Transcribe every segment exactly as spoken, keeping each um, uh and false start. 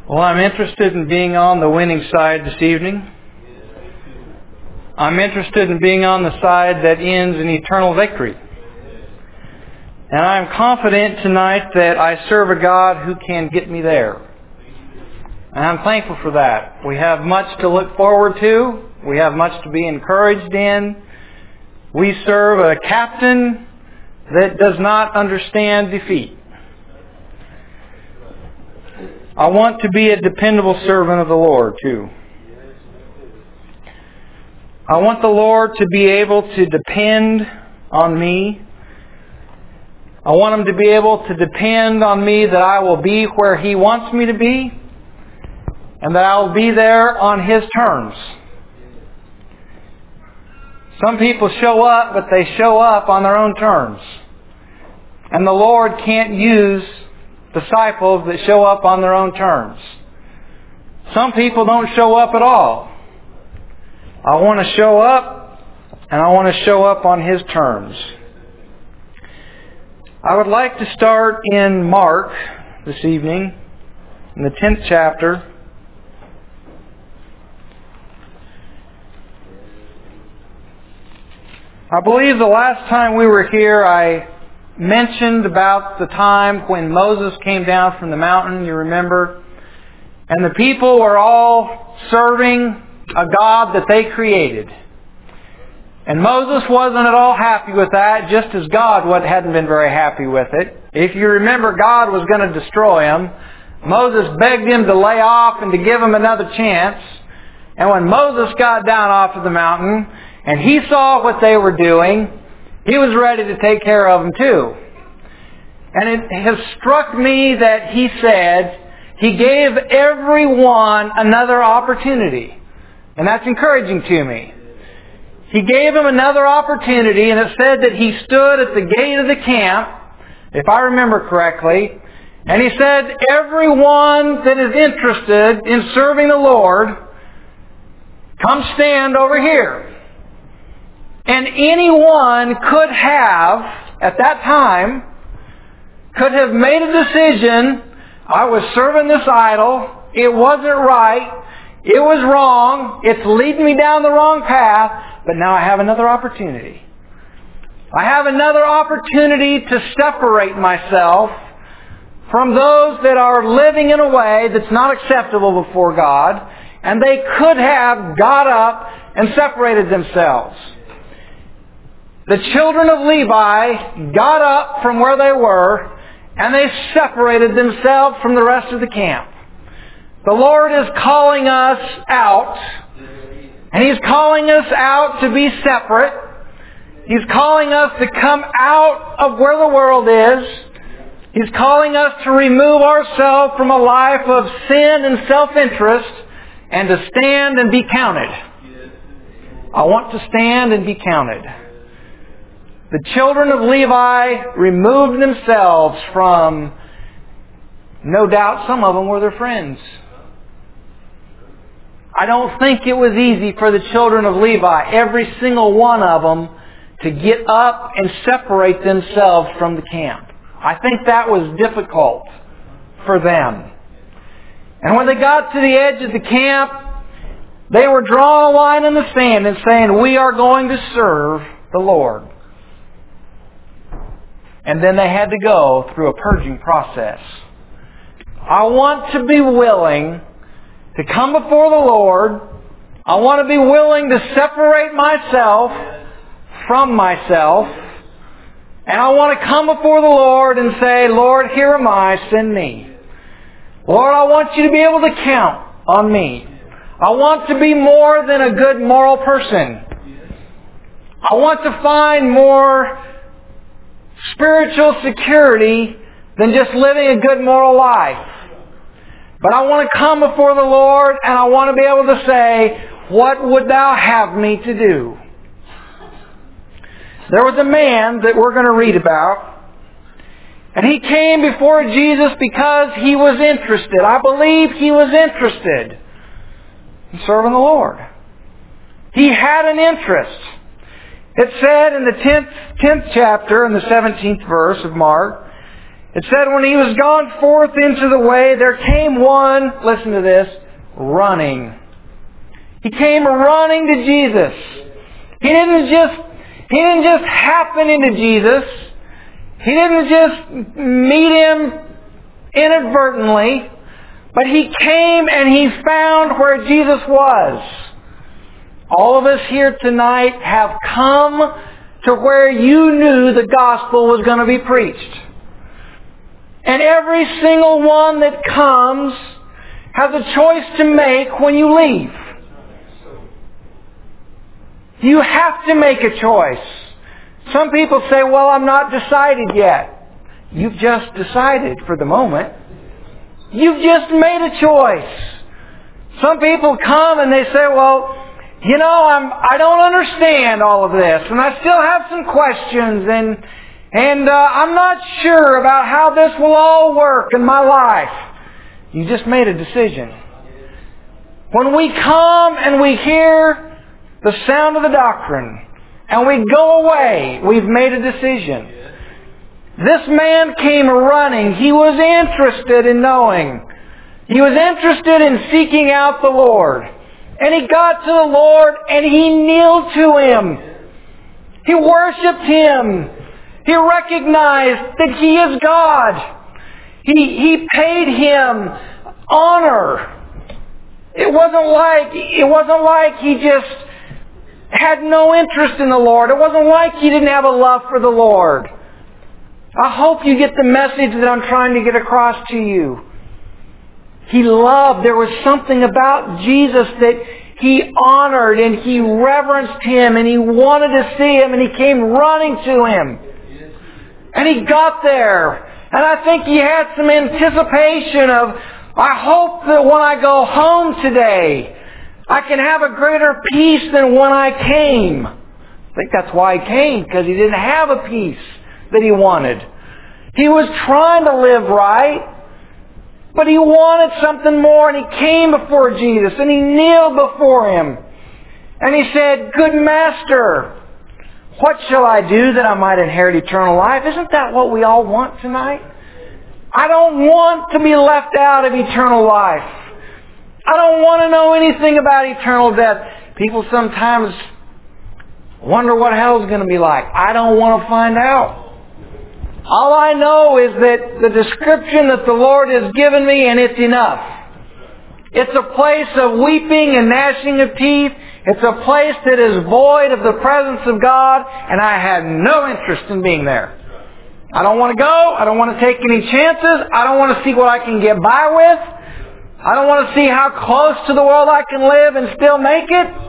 Well, I'm interested in being on the winning side this evening. I'm interested in being on the side that ends in eternal victory. And I'm confident tonight that I serve a God who can get me there. And I'm thankful for that. We have much to look forward to. We have much to be encouraged in. We serve a captain that does not understand defeat. I want to be a dependable servant of the Lord, too. I want the Lord to be able to depend on me. I want Him to be able to depend on me that I will be where He wants me to be, and that I will be there on His terms. Some people show up, but they show up on their own terms. And the Lord can't use disciples that show up on their own terms. Some people don't show up at all. I want to show up, and I want to show up on His terms. I would like to start in Mark this evening, in the tenth chapter. I believe the last time we were here, I mentioned about the time when Moses came down from the mountain, you remember, and the people were all serving a God that they created. And Moses wasn't at all happy with that, just as God hadn't been very happy with it. If you remember, God was going to destroy him. Moses begged him to lay off and to give him another chance. And when Moses got down off of the mountain and he saw what they were doing, he was ready to take care of them too. And it has struck me that he said he gave everyone another opportunity. And that's encouraging to me. He gave him another opportunity, and it said that he stood at the gate of the camp, if I remember correctly, and he said, everyone that is interested in serving the Lord, come stand over here. And anyone could have, at that time, could have made a decision, I was serving this idol, it wasn't right, it was wrong, it's leading me down the wrong path, but now I have another opportunity. I have another opportunity to separate myself from those that are living in a way that's not acceptable before God, and they could have got up and separated themselves. The children of Levi got up from where they were, and they separated themselves from the rest of the camp. The Lord is calling us out, and He's calling us out to be separate. He's calling us to come out of where the world is. He's calling us to remove ourselves from a life of sin and self-interest and to stand and be counted. I want to stand and be counted. The children of Levi removed themselves from, no doubt some of them were their friends. I don't think it was easy for the children of Levi, every single one of them, to get up and separate themselves from the camp. I think that was difficult for them. And when they got to the edge of the camp, they were drawing a line in the sand and saying, we are going to serve the Lord. And then they had to go through a purging process. I want to be willing to come before the Lord. I want to be willing to separate myself from myself. And I want to come before the Lord and say, Lord, here am I, send me. Lord, I want you to be able to count on me. I want to be more than a good moral person. I want to find more spiritual security than just living a good moral life. But I want to come before the Lord and I want to be able to say, what would Thou have me to do? There was a man that we're going to read about, and he came before Jesus because he was interested. I believe he was interested in serving the Lord. He had an interest. It said in the tenth, tenth chapter, in the seventeenth verse of Mark, It said when he was gone forth into the way, there came one, listen to this, running. He came running to Jesus. He didn't just, he didn't just happen into Jesus. He didn't just meet Him inadvertently, but He came and He found where Jesus was. All of us here tonight have come to where you knew the gospel was going to be preached. And every single one that comes has a choice to make when you leave. You have to make a choice. Some people say, well, I'm not decided yet. You've just decided for the moment. You've just made a choice. Some people come and they say, well, you know, I'm, I don't understand all of this, and I still have some questions, and and uh, I'm not sure about how this will all work in my life. You just made a decision. When we come and we hear the sound of the doctrine, and we go away, we've made a decision. This man came running. He was interested in knowing. He was interested in seeking out the Lord. And he got to the Lord and he kneeled to Him. He worshiped Him. He recognized that He is God. He, he paid Him honor. It wasn't like, it wasn't like he just had no interest in the Lord. It wasn't like he didn't have a love for the Lord. I hope you get the message that I'm trying to get across to you. He loved. There was something about Jesus that He honored and He reverenced Him and He wanted to see Him and He came running to Him. And He got there. And I think He had some anticipation of, I hope that when I go home today, I can have a greater peace than when I came. I think that's why He came, because He didn't have a peace that He wanted. He was trying to live right. But he wanted something more, and he came before Jesus, and he kneeled before Him. And he said, Good Master, what shall I do that I might inherit eternal life? Isn't that what we all want tonight? I don't want to be left out of eternal life. I don't want to know anything about eternal death. People sometimes wonder what hell's going to be like. I don't want to find out. All I know is that the description that the Lord has given me, and it's enough. It's a place of weeping and gnashing of teeth. It's a place that is void of the presence of God, and I have no interest in being there. I don't want to go. I don't want to take any chances. I don't want to see what I can get by with. I don't want to see how close to the world I can live and still make it.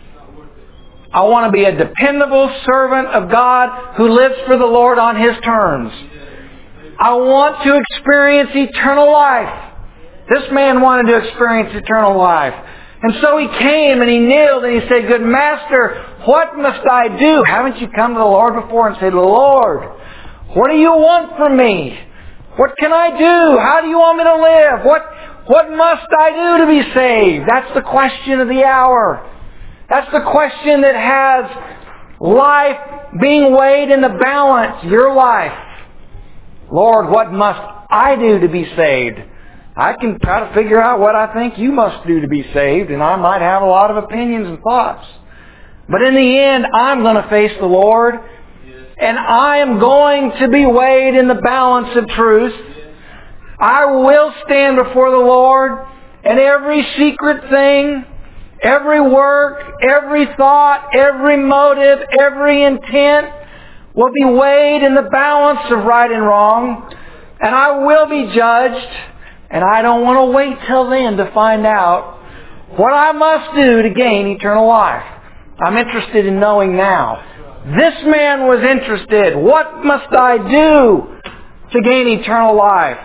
I want to be a dependable servant of God who lives for the Lord on His terms. I want to experience eternal life. This man wanted to experience eternal life. And so he came and he kneeled and he said, Good Master, what must I do? Haven't you come to the Lord before and said, Lord, what do you want from me? What can I do? How do you want me to live? What, what must I do to be saved? That's the question of the hour. That's the question that has life being weighed in the balance, your life. Lord, what must I do to be saved? I can try to figure out what I think you must do to be saved, and I might have a lot of opinions and thoughts. But in the end, I'm going to face the Lord, and I am going to be weighed in the balance of truth. I will stand before the Lord, and every secret thing, every work, every thought, every motive, every intent will be weighed in the balance of right and wrong. And I will be judged. And I don't want to wait till then to find out what I must do to gain eternal life. I'm interested in knowing now. This man was interested. What must I do to gain eternal life?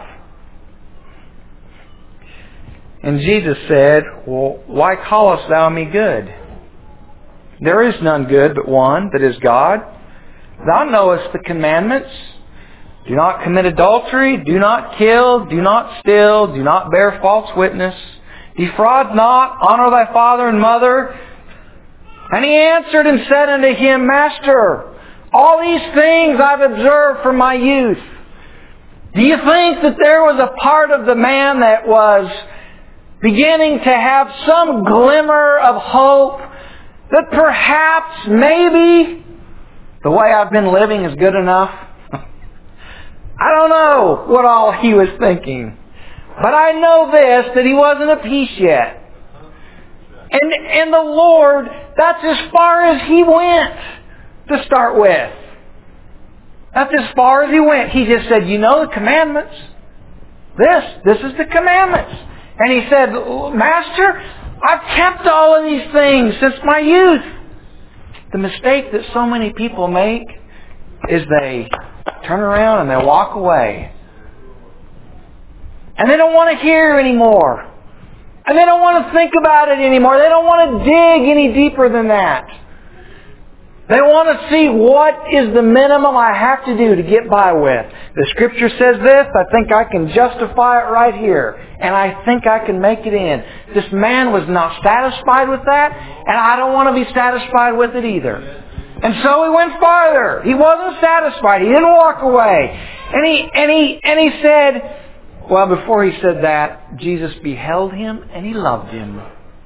And Jesus said, Well, why callest thou me good? There is none good but one, that is God. Thou knowest the commandments. Do not commit adultery. Do not kill. Do not steal. Do not bear false witness. Defraud not. Honor thy father and mother. And he answered and said unto him, Master, all these things I've observed from my youth. Do you think that there was a part of the man that was beginning to have some glimmer of hope that perhaps, maybe, the way I've been living is good enough? I don't know what all he was thinking. But I know this, that he wasn't at peace yet. And, and the Lord, that's as far as He went to start with. That's as far as He went. He just said, you know the commandments. This, this is the commandments. And He said, Master, I've kept all of these things since my youth. The mistake that so many people make is they turn around and they walk away. And they don't want to hear anymore. And they don't want to think about it anymore. They don't want to dig any deeper than that. They want to see what is the minimum I have to do to get by with. The Scripture says this, I think I can justify it right here. And I think I can make it in. This man was not satisfied with that, and I don't want to be satisfied with it either. And so he went farther. He wasn't satisfied. He didn't walk away. And he, and he, and he said, well, before he said that, Jesus beheld him and He loved him.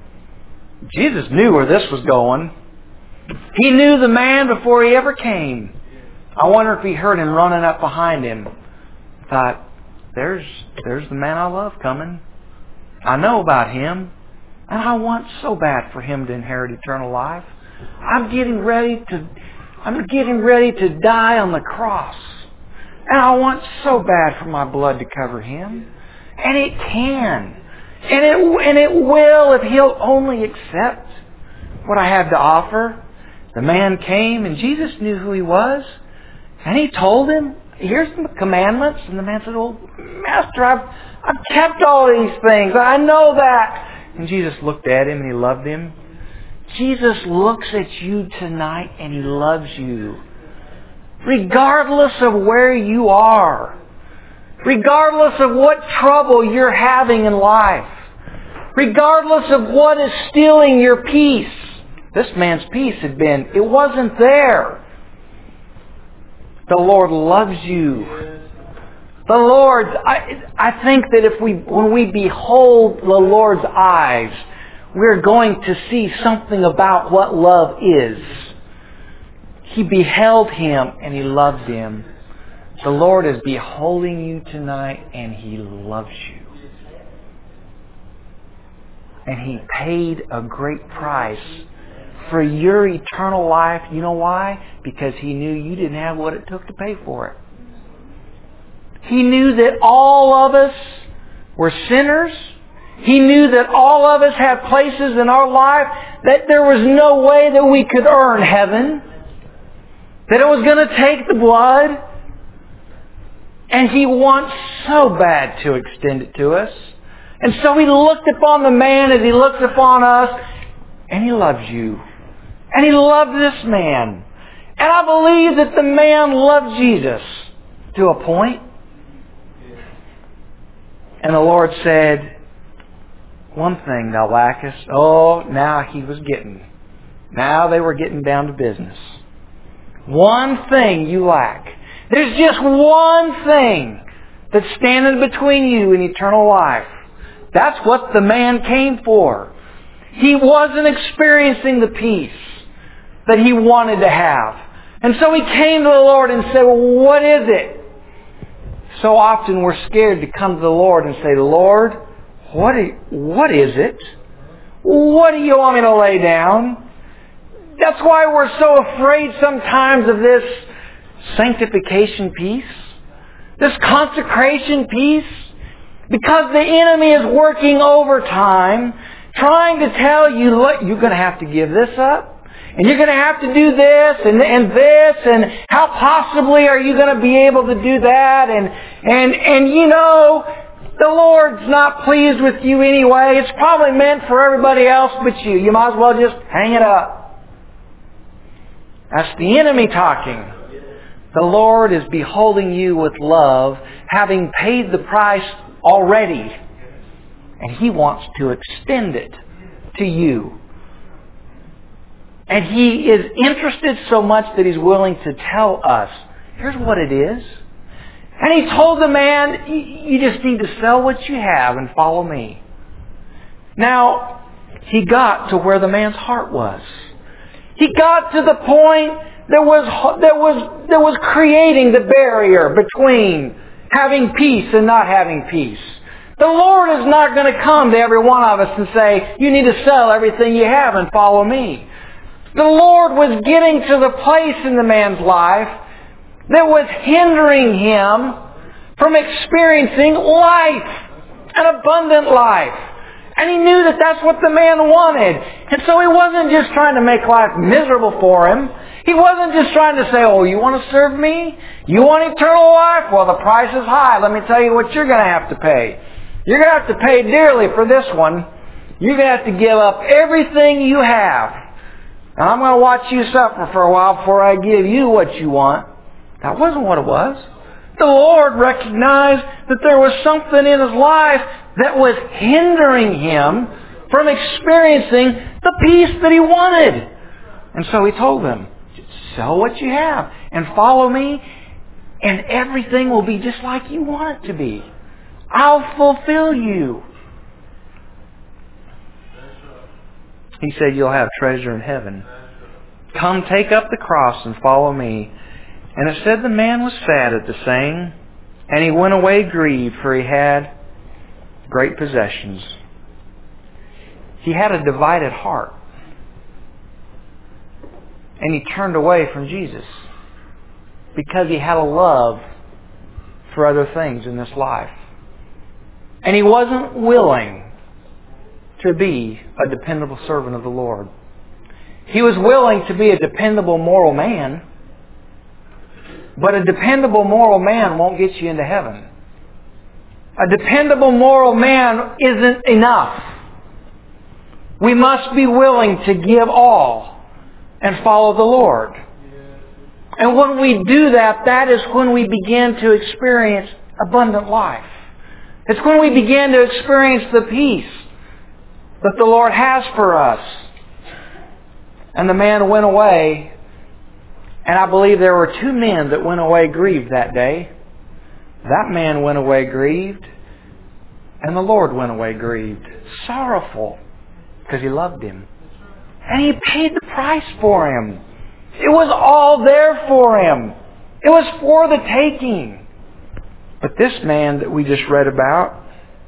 Jesus knew where this was going. He knew the man before he ever came. I wonder if he heard him running up behind him. Thought, there's, there's the man I love coming. I know about him. And I want so bad for him to inherit eternal life. I'm getting ready to, I'm getting ready to die on the cross. And I want so bad for my blood to cover him. And it can. And it, and it will if he'll only accept what I have to offer. The man came and Jesus knew who he was. And He told him, here's the commandments. And the man said, well, Master, I've, I've kept all these things. I know that. And Jesus looked at him and He loved him. Jesus looks at you tonight and He loves you. Regardless of where you are. Regardless of what trouble you're having in life. Regardless of what is stealing your peace. This man's peace had been, it wasn't there. The Lord loves you. The Lord, I, I think that if we, when we behold the Lord's eyes, we're going to see something about what love is. He beheld him and He loved him. The Lord is beholding you tonight and He loves you. And He paid a great price for your eternal life. You know why? Because He knew you didn't have what it took to pay for it. He knew that all of us were sinners. He knew that all of us have places in our life that there was no way that we could earn heaven. That it was going to take the blood. And He wants so bad to extend it to us. And so He looked upon the man as He looks upon us. And He loves you. And He loved this man. And I believe that the man loved Jesus to a point. And the Lord said, one thing thou lackest. Oh, now he was getting. Now they were getting down to business. One thing you lack. There's just one thing that's standing between you and eternal life. That's what the man came for. He wasn't experiencing the peace that he wanted to have. And so he came to the Lord and said, well, what is it? So often we're scared to come to the Lord and say, Lord, what is, what is it? What do you want me to lay down? That's why we're so afraid sometimes of this sanctification piece, this consecration piece, because the enemy is working overtime, trying to tell you, look, you're going to have to give this up, and you're going to have to do this and, and this, and how possibly are you going to be able to do that? And, and, and you know, the Lord's not pleased with you anyway. It's probably meant for everybody else but you. You might as well just hang it up. That's the enemy talking. The Lord is beholding you with love, having paid the price already. And He wants to extend it to you. And He is interested so much that He's willing to tell us, here's what it is. And He told the man, you just need to sell what you have and follow me. Now, He got to where the man's heart was. He got to the point that was, that was, that was creating the barrier between having peace and not having peace. The Lord is not going to come to every one of us and say, you need to sell everything you have and follow me. The Lord was getting to the place in the man's life that was hindering him from experiencing life, an abundant life. And he knew that that's what the man wanted. And so he wasn't just trying to make life miserable for him. He wasn't just trying to say, oh, you want to serve me? You want eternal life? Well, the price is high. Let me tell you what you're going to have to pay. You're going to have to pay dearly for this one. You're going to have to give up everything you have. And I'm going to watch you suffer for a while before I give you what you want. That wasn't what it was. The Lord recognized that there was something in his life that was hindering him from experiencing the peace that he wanted. And so he told them, sell what you have and follow me, and everything will be just like you want it to be. I'll fulfill you. He said, you'll have treasure in heaven. Come, take up the cross and follow me. And it said the man was sad at the saying, and he went away grieved, for he had great possessions. He had a divided heart. And he turned away from Jesus because he had a love for other things in this life. And he wasn't willing to be a dependable servant of the Lord. He was willing to be a dependable moral man, but a dependable moral man won't get you into heaven. A dependable moral man isn't enough. We must be willing to give all and follow the Lord. And when we do that, that is when we begin to experience abundant life. It's when we begin to experience the peace that the Lord has for us. And the man went away, and I believe there were two men that went away grieved that day. That man went away grieved, and the Lord went away grieved, sorrowful, because he loved him. And he paid the price for him. It was all there for him. It was for the taking. But this man that we just read about,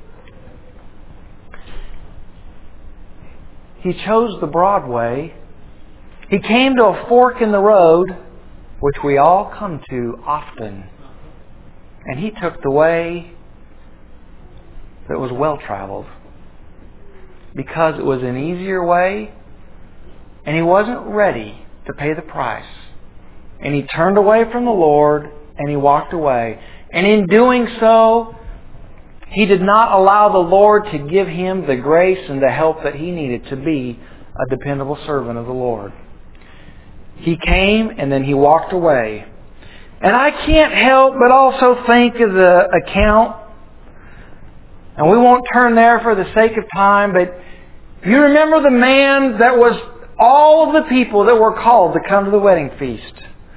he chose the broad way. He came to a fork in the road, which we all come to often. And he took the way that was well-traveled, because it was an easier way, and he wasn't ready to pay the price. And he turned away from the Lord, and he walked away. And in doing so, he did not allow the Lord to give him the grace and the help that he needed to be a dependable servant of the Lord. He came, and then he walked away. And I can't help but also think of the account, and we won't turn there for the sake of time, but you remember the man that was all of the people that were called to come to the wedding feast.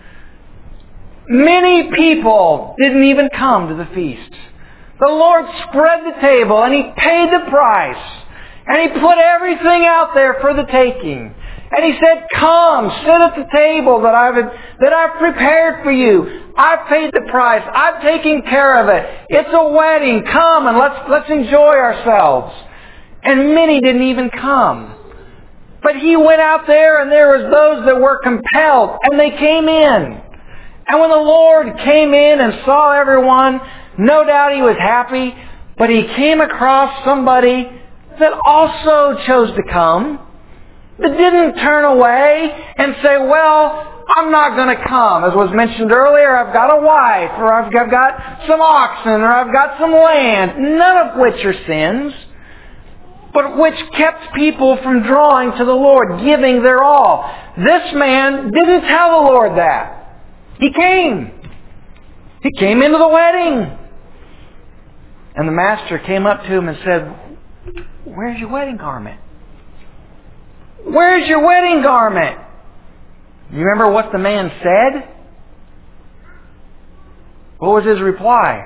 Many people didn't even come to the feast. The Lord spread the table, and He paid the price, and He put everything out there for the taking. And He said, come, sit at the table that I've, that I've prepared for you. I've paid the price. I've taken care of it. It's a wedding. Come and let's, let's enjoy ourselves. And many didn't even come. But He went out there, and there was those that were compelled, and they came in. And when the Lord came in and saw everyone, no doubt He was happy, but He came across somebody that also chose to come, that didn't turn away and say, well, I'm not going to come. As was mentioned earlier, I've got a wife, or I've got, got some oxen, or I've got some land, none of which are sins, but which kept people from drawing to the Lord, giving their all. This man didn't tell the Lord that. He came. He came into the wedding. And the master came up to him and said, where's your wedding garment? Where's your wedding garment? You remember what the man said? What was his reply?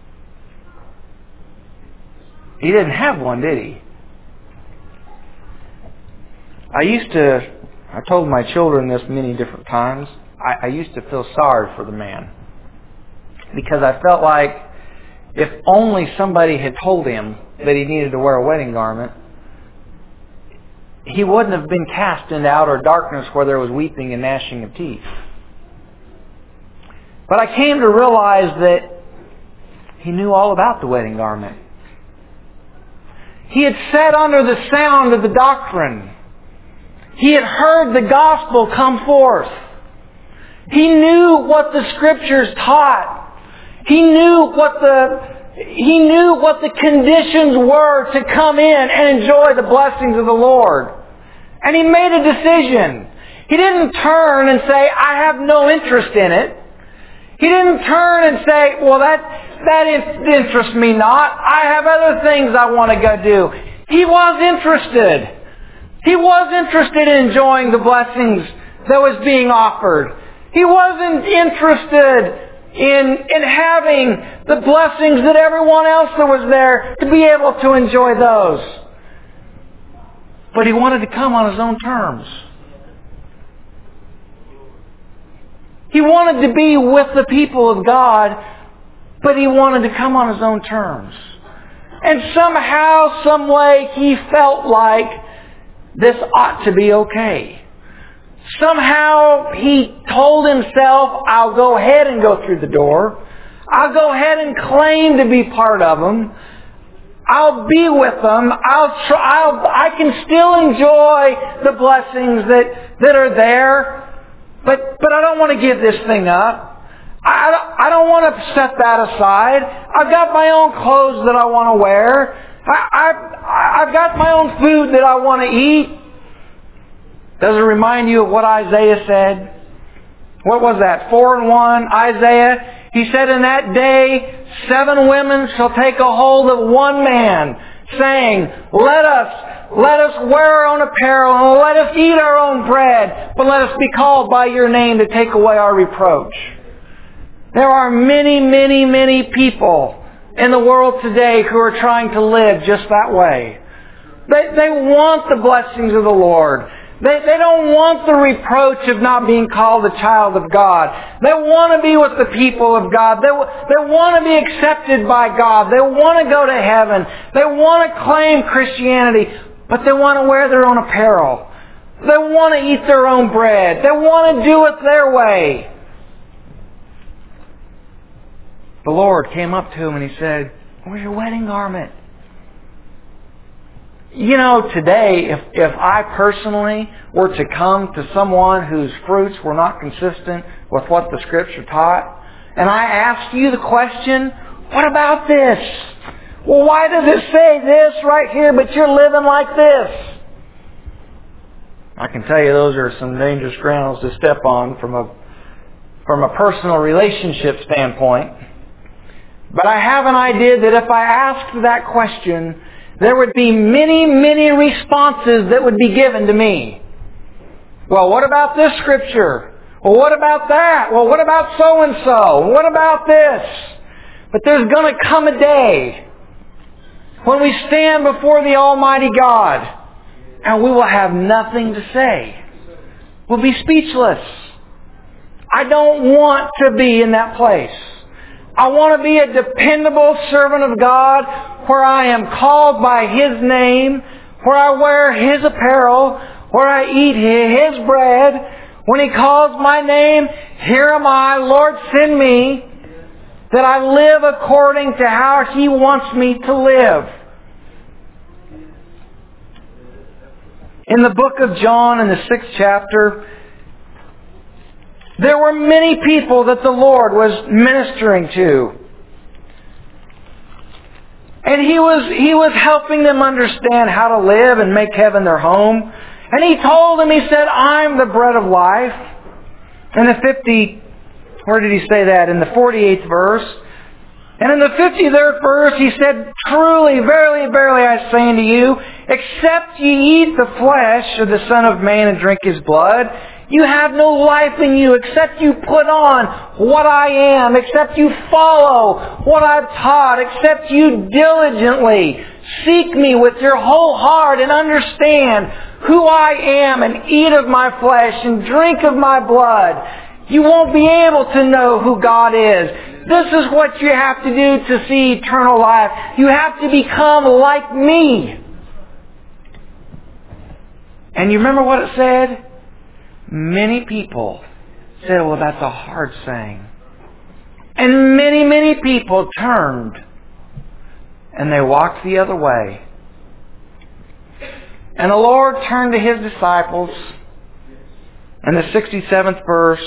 He didn't have one, did he? I used to, I told my children this many different times, I, I used to feel sorry for the man. Because I felt like if only somebody had told him that he needed to wear a wedding garment, he wouldn't have been cast into outer darkness where there was weeping and gnashing of teeth. But I came to realize that he knew all about the wedding garment. He had sat under the sound of the doctrine. He had heard the gospel come forth. He knew what the Scriptures taught. He knew what the he knew what the conditions were to come in and enjoy the blessings of the Lord. And he made a decision. He didn't turn and say, I have no interest in it. He didn't turn and say, well, that, that interests me not. I have other things I want to go do. He was interested. He was interested in enjoying the blessings that was being offered. He wasn't interested in, in having the blessings that everyone else that was there to be able to enjoy those. But he wanted to come on his own terms. He wanted to be with the people of God, but he wanted to come on his own terms. And somehow, some way, he felt like this ought to be okay. Somehow, he told himself, I'll go ahead and go through the door. I'll go ahead and claim to be part of them. I'll be with them. I'll try, I'll, I can still enjoy the blessings that, that are there. But, but I don't want to give this thing up. I, I don't want to set that aside. I've got my own clothes that I want to wear. I, I, I've got my own food that I want to eat. Does it remind you of what Isaiah said? What was that? Four and one, Isaiah. He said, in that day, seven women shall take a hold of one man, saying, Let us Let us wear our own apparel, and let us eat our own bread, but let us be called by your name to take away our reproach. There are many, many, many people in the world today who are trying to live just that way. They, they want the blessings of the Lord. They, they don't want the reproach of not being called a child of God. They want to be with the people of God. They, they want to be accepted by God. They want to go to heaven. They want to claim Christianity. But they want to wear their own apparel. They want to eat their own bread. They want to do it their way. The Lord came up to him and He said, where's your wedding garment? You know, today, if, if I personally were to come to someone whose fruits were not consistent with what the Scripture taught, and I asked you the question, what about this? Well, why does it say this right here, but you're living like this? I can tell you those are some dangerous grounds to step on from a, from a personal relationship standpoint. But I have an idea that if I asked that question, there would be many, many responses that would be given to me. Well, what about this Scripture? Well, what about that? Well, what about so-and-so? What about this? But there's going to come a day when we stand before the Almighty God, and we will have nothing to say. We'll be speechless. I don't want to be in that place. I want to be a dependable servant of God, where I am called by His name, where I wear His apparel, where I eat His bread. When He calls my name, here am I, Lord, send me. That I live according to how He wants me to live. In the book of John, in the sixth chapter, there were many people that the Lord was ministering to. And He was, He was helping them understand how to live and make heaven their home. And He told them, He said, I'm the bread of life. In the fifty, where did He say that? In the forty-eighth verse. And in the fifty-third verse, He said, truly, verily, verily, I say unto you, except ye eat the flesh of the Son of Man and drink His blood, You have no life in you except you put on what I am, except you follow what I've taught, except you diligently seek me with your whole heart and understand who I am and eat of my flesh and drink of my blood. You won't be able to know who God is. This is what you have to do to see eternal life. You have to become like me. And you remember what it said? Many people said, well, that's a hard saying. And many, many people turned and they walked the other way. And the Lord turned to His disciples in the sixty-seventh verse.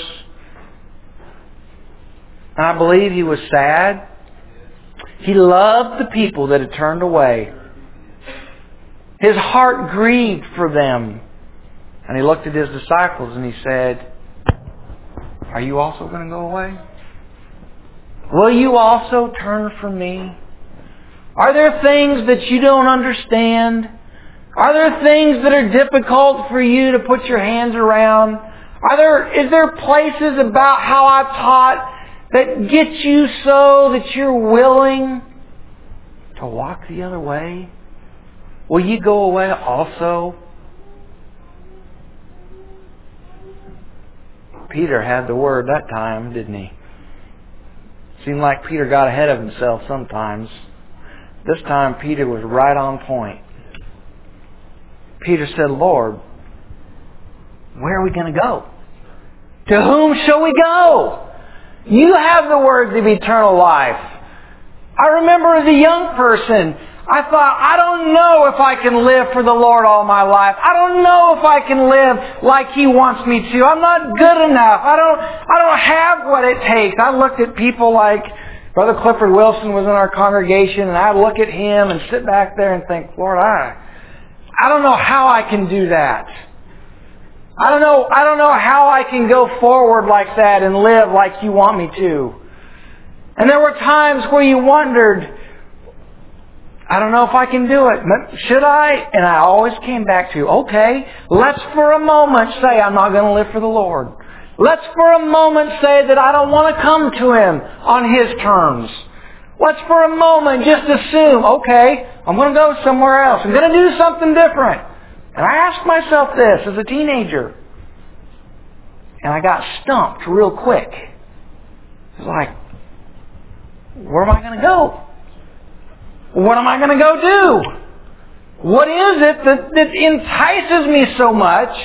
And I believe He was sad. He loved the people that had turned away. His heart grieved for them. And He looked at His disciples and He said, are you also going to go away? Will you also turn from me? Are there things that you don't understand? Are there things that are difficult for you to put your hands around? Are there, is there places about how I've taught that get you so that you're willing to walk the other way? Will you go away also? Peter had the word that time, didn't he? Seemed like Peter got ahead of himself sometimes. This time Peter was right on point. Peter said, Lord, where are we going to go? To whom shall we go? You have the words of eternal life. I remember as a young person, I thought, I don't know if I can live for the Lord all my life. I don't know if I can live like He wants me to. I'm not good enough. I don't, I don't have what it takes. I looked at people like Brother Clifford Wilson was in our congregation, and I'd look at him and sit back there and think, Lord, I, I don't know how I can do that. I don't know, I don't know how I can go forward like that and live like You want me to. And there were times where you wondered, I don't know if I can do it. Should I? And I always came back to, okay, let's for a moment say I'm not going to live for the Lord. Let's for a moment say that I don't want to come to Him on His terms. Let's for a moment just assume, okay, I'm going to go somewhere else. I'm going to do something different. And I asked myself this as a teenager. And I got stumped real quick. It's like, where am I going to go? What am I going to go do? What is it that, that entices me so much?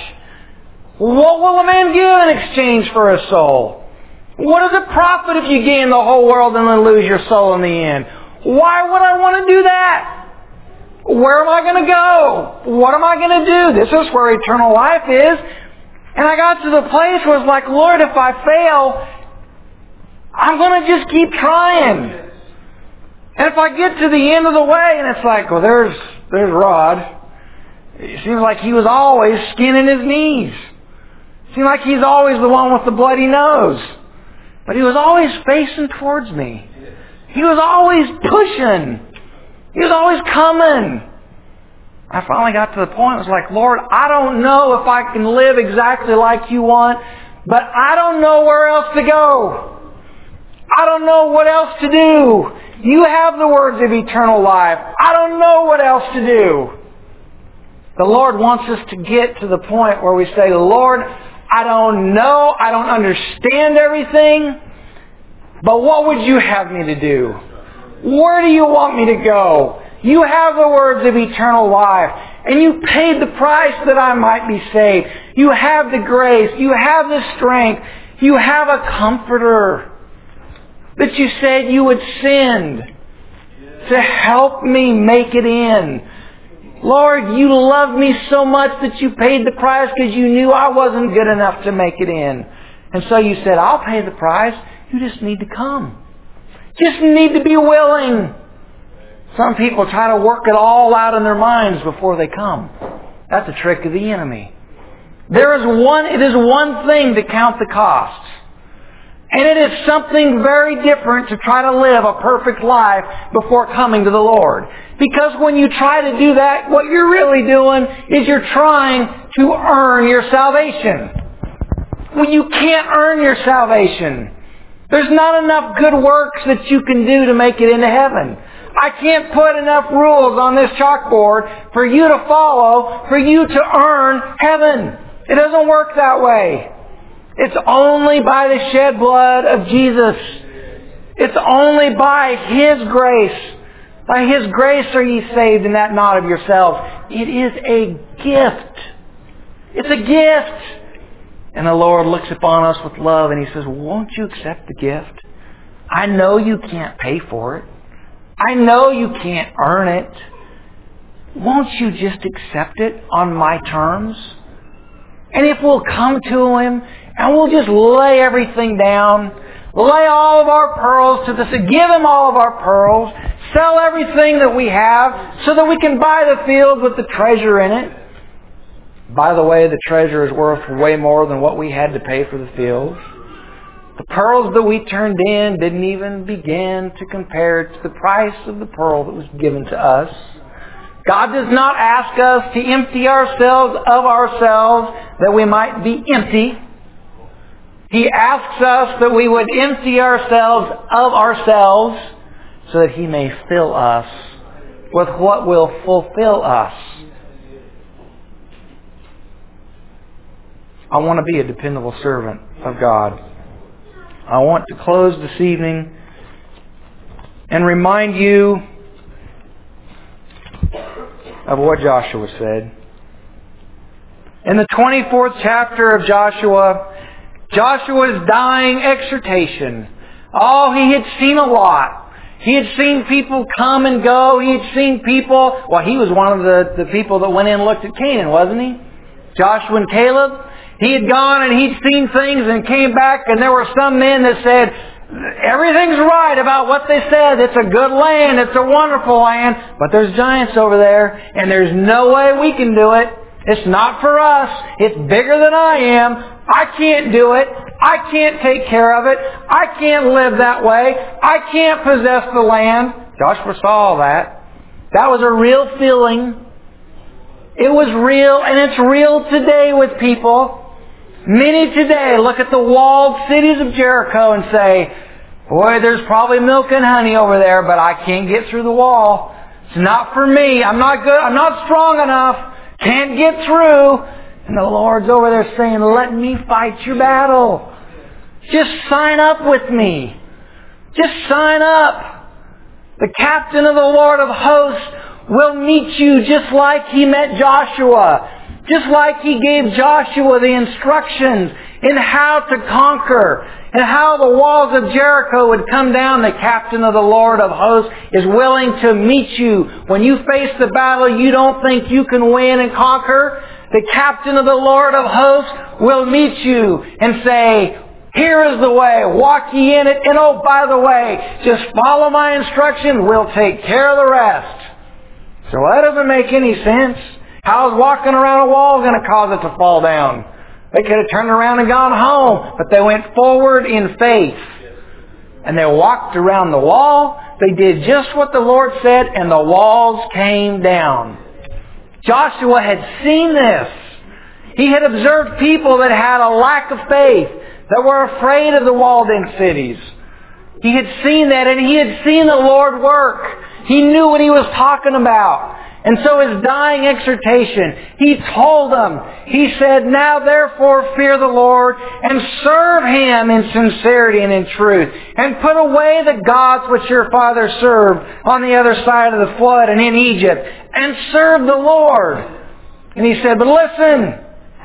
What will a man give in exchange for a soul? What does it profit if you gain the whole world and then lose your soul in the end? Why would I want to do that? Where am I going to go? What am I going to do? This is where eternal life is. And I got to the place where it's like, Lord, if I fail, I'm going to just keep trying. And if I get to the end of the way and it's like, well, there's, there's Rod. It seems like he was always skinning his knees. It seemed like he's always the one with the bloody nose. But he was always facing towards me. He was always pushing. He was always coming. I finally got to the point, it was like, Lord, I don't know if I can live exactly like You want, but I don't know where else to go. I don't know what else to do. You have the words of eternal life. I don't know what else to do. The Lord wants us to get to the point where we say, Lord, I don't know, I don't understand everything, but what would You have me to do? Where do You want me to go? You have the words of eternal life. And You paid the price that I might be saved. You have the grace. You have the strength. You have a comforter that You said You would send to help me make it in. Lord, You loved me so much that You paid the price because You knew I wasn't good enough to make it in. And so You said, I'll pay the price. You just need to come. Just need to be willing. Some people try to work it all out in their minds before they come. That's a trick of the enemy. There is one, it is one thing to count the costs. And it is something very different to try to live a perfect life before coming to the Lord. Because when you try to do that, what you're really doing is you're trying to earn your salvation. Well, you can't earn your salvation. There's not enough good works that you can do to make it into heaven. I can't put enough rules on this chalkboard for you to follow, for you to earn heaven. It doesn't work that way. It's only by the shed blood of Jesus. It's only by His grace. By His grace are ye saved, and that not of yourselves. It is a gift. It's a gift. And the Lord looks upon us with love and He says, won't you accept the gift? I know you can't pay for it. I know you can't earn it. Won't you just accept it on my terms? And if we'll come to Him and we'll just lay everything down, lay all of our pearls to the sea, give Him all of our pearls, sell everything that we have so that we can buy the field with the treasure in it. By the way, the treasure is worth way more than what we had to pay for the field. The pearls that we turned in didn't even begin to compare to the price of the pearl that was given to us. God does not ask us to empty ourselves of ourselves that we might be empty. He asks us that we would empty ourselves of ourselves so that He may fill us with what will fulfill us. I want to be a dependable servant of God. I want to close this evening and remind you of what Joshua said. In the twenty-fourth chapter of Joshua, Joshua's dying exhortation. Oh, he had seen a lot. He had seen people come and go. He had seen people... Well, he was one of the, the people that went in and looked at Canaan, wasn't he? Joshua and Caleb. He had gone and he'd seen things and came back, and there were some men that said, everything's right about what they said. It's a good land. It's a wonderful land. But there's giants over there, and there's no way we can do it. It's not for us. It's bigger than I am. I can't do it. I can't take care of it. I can't live that way. I can't possess the land. Joshua saw all that. That was a real feeling. It was real, and it's real today with people. Many today look at the walled cities of Jericho and say, boy, there's probably milk and honey over there, but I can't get through the wall. It's not for me. I'm not good. I'm not strong enough. Can't get through. And the Lord's over there saying, let me fight your battle. Just sign up with me. Just sign up. The captain of the Lord of hosts will meet you just like He met Joshua. Just like He gave Joshua the instructions in how to conquer and how the walls of Jericho would come down, the captain of the Lord of hosts is willing to meet you. When you face the battle you don't think you can win and conquer, the captain of the Lord of hosts will meet you and say, here is the way, walk ye in it, and oh, by the way, just follow my instruction, we'll take care of the rest. So that doesn't make any sense. How is walking around a wall going to cause it to fall down? They could have turned around and gone home, but they went forward in faith. And they walked around the wall. They did just what the Lord said, and the walls came down. Joshua had seen this. He had observed people that had a lack of faith, that were afraid of the walled-in cities. He had seen that, and he had seen the Lord work. He knew what He was talking about. And so His dying exhortation, He told them, He said, now therefore fear the Lord and serve Him in sincerity and in truth. And put away the gods which your fathers served on the other side of the flood and in Egypt. And serve the Lord. And He said, but listen,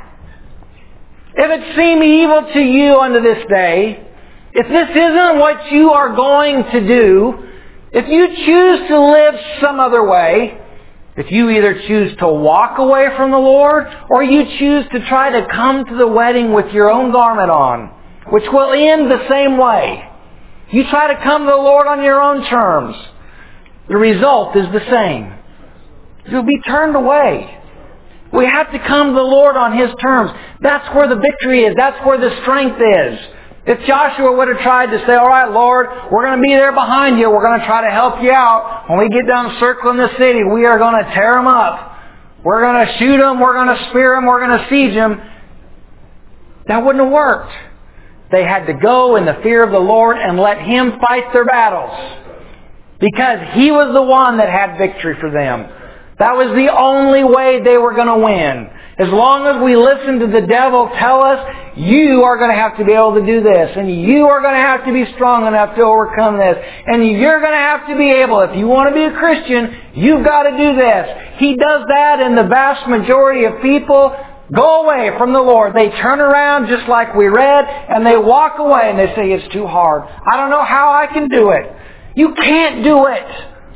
if it seem evil to you unto this day, if this isn't what you are going to do, if you choose to live some other way, if you either choose to walk away from the Lord or you choose to try to come to the wedding with your own garment on, which will end the same way. You try to come to the Lord on your own terms. The result is the same. You'll be turned away. We have to come to the Lord on His terms. That's where the victory is. That's where the strength is. If Joshua would have tried to say, all right, Lord, we're going to be there behind you. We're going to try to help you out. When we get done circling the city, we are going to tear them up. We're going to shoot them. We're going to spear them. We're going to siege them. That wouldn't have worked. They had to go in the fear of the Lord and let Him fight their battles. Because He was the one that had victory for them. That was the only way they were going to win. As long as we listen to the devil tell us, you are going to have to be able to do this, and you are going to have to be strong enough to overcome this, and you're going to have to be able, if you want to be a Christian, you've got to do this. He does that, and the vast majority of people go away from the Lord. They turn around just like we read, and they walk away and they say, it's too hard. I don't know how I can do it. You can't do it.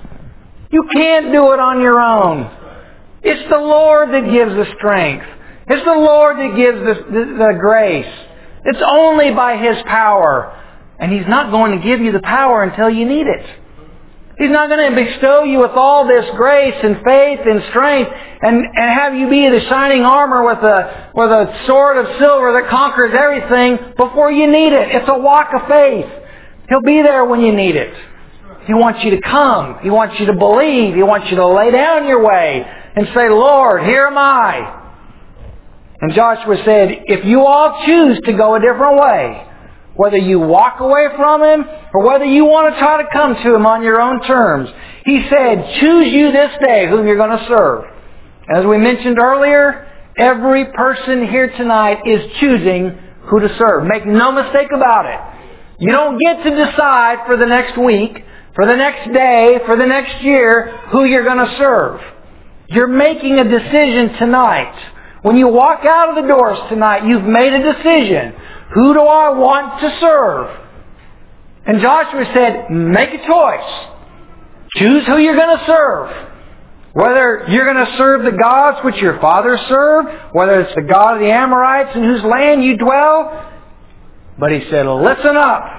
You can't do it on your own. It's the Lord that gives the strength. It's the Lord that gives the, the, the grace. It's only by His power. And He's not going to give you the power until you need it. He's not going to bestow you with all this grace and faith and strength and, and have you be the shining armor with a, with a sword of silver that conquers everything before you need it. It's a walk of faith. He'll be there when you need it. He wants you to come. He wants you to believe. He wants you to lay down your way and say, Lord, here am I. And Joshua said, if you all choose to go a different way, whether you walk away from Him or whether you want to try to come to Him on your own terms, He said, choose you this day whom you're going to serve. As we mentioned earlier, every person here tonight is choosing who to serve. Make no mistake about it. You don't get to decide for the next week, for the next day, for the next year, who you're going to serve. You're making a decision tonight. When you walk out of the doors tonight, you've made a decision. Who do I want to serve? And Joshua said, make a choice. Choose who you're going to serve. Whether you're going to serve the gods which your fathers served, whether it's the God of the Amorites in whose land you dwell. But he said, listen up.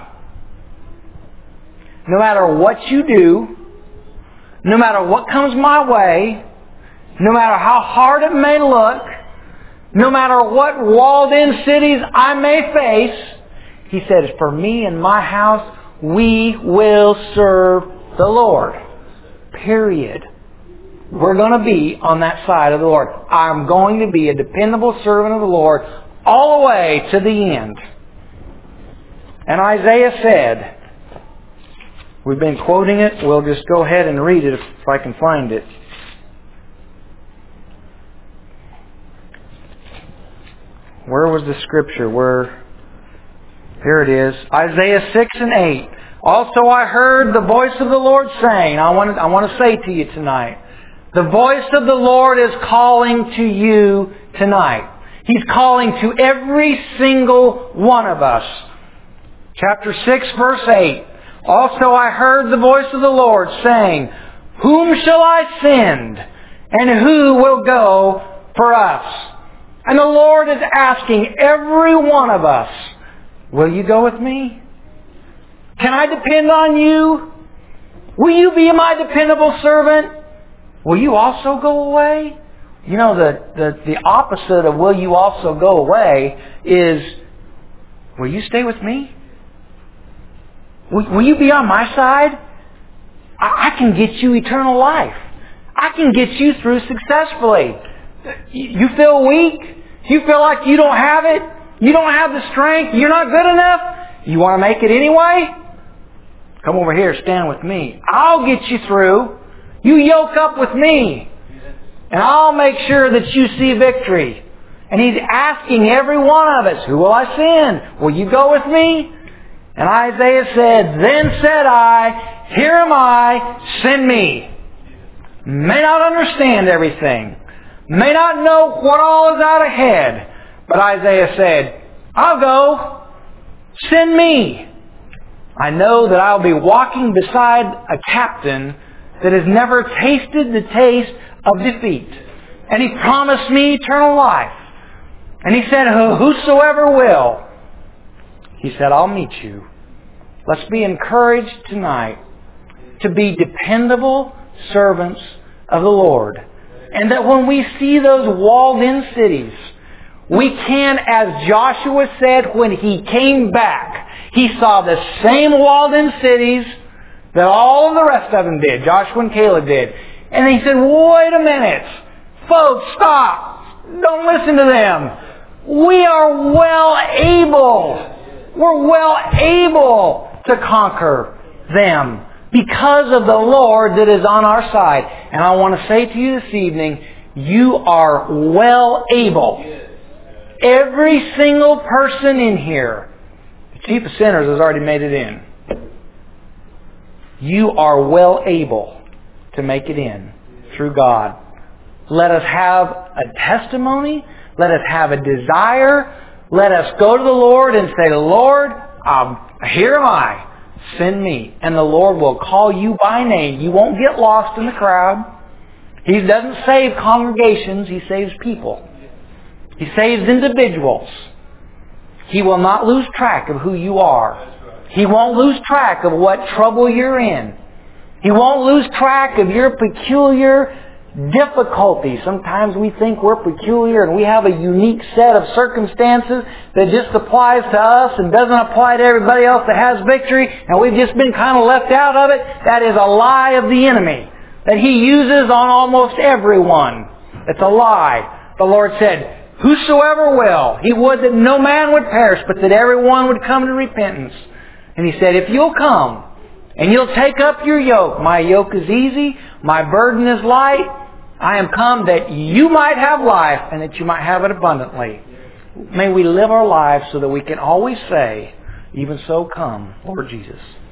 No matter what you do, no matter what comes my way, no matter how hard it may look, no matter what walled-in cities I may face, he said, for me and my house, we will serve the Lord. Period. We're going to be on that side of the Lord. I'm going to be a dependable servant of the Lord all the way to the end. And Isaiah said, we've been quoting it. We'll just go ahead and read it if I can find it. Where was the scripture? Where? Here it is. Isaiah six and eight. Also I heard the voice of the Lord saying, I want to, I want to say to you tonight, the voice of the Lord is calling to you tonight. He's calling to every single one of us. Chapter six, verse eight. Also I heard the voice of the Lord saying, whom shall I send, and who will go for us? And the Lord is asking every one of us, will you go with me? Can I depend on you? Will you be my dependable servant? Will you also go away? You know, the, the, the opposite of will you also go away is, will you stay with me? Will, will you be on my side? I, I can get you eternal life. I can get you through successfully. You feel weak? You feel like you don't have it? You don't have the strength? You're not good enough? You want to make it anyway? Come over here, stand with me. I'll get you through. You yoke up with me. And I'll make sure that you see victory. And He's asking every one of us, who will I send? Will you go with me? And Isaiah said, then said I, here am I, send me. May not understand everything. May not know what all is out ahead. But Isaiah said, I'll go. Send me. I know that I'll be walking beside a captain that has never tasted the taste of defeat. And he promised me eternal life. And he said, whosoever will. He said, I'll meet you. Let's be encouraged tonight to be dependable servants of the Lord. And that when we see those walled-in cities, we can, as Joshua said when he came back, he saw the same walled-in cities that all of the rest of them did. Joshua and Caleb did. And he said, wait a minute. Folks, stop. Don't listen to them. we are well able. We're well able to conquer them because of the Lord that is on our side. And I want to say to you this evening, you are well able. Every single person in here, the chief of sinners has already made it in. You are well able to make it in through God. Let us have a testimony. Let us have a desire. Let us go to the Lord and say, Lord, um, here am I. Send me. And the Lord will call you by name. You won't get lost in the crowd. He doesn't save congregations. He saves people. He saves individuals. He will not lose track of who you are. He won't lose track of what trouble you're in. He won't lose track of your peculiar difficulties. Sometimes we think we're peculiar and we have a unique set of circumstances that just applies to us and doesn't apply to everybody else that has victory, and we've just been kind of left out of it. That is a lie of the enemy that he uses on almost everyone. It's a lie. The Lord said, whosoever will, He would that no man would perish, but that everyone would come to repentance. And He said, if you'll come and you'll take up your yoke, my yoke is easy, my burden is light. I am come that you might have life and that you might have it abundantly. May we live our lives so that we can always say, even so come, Lord Jesus.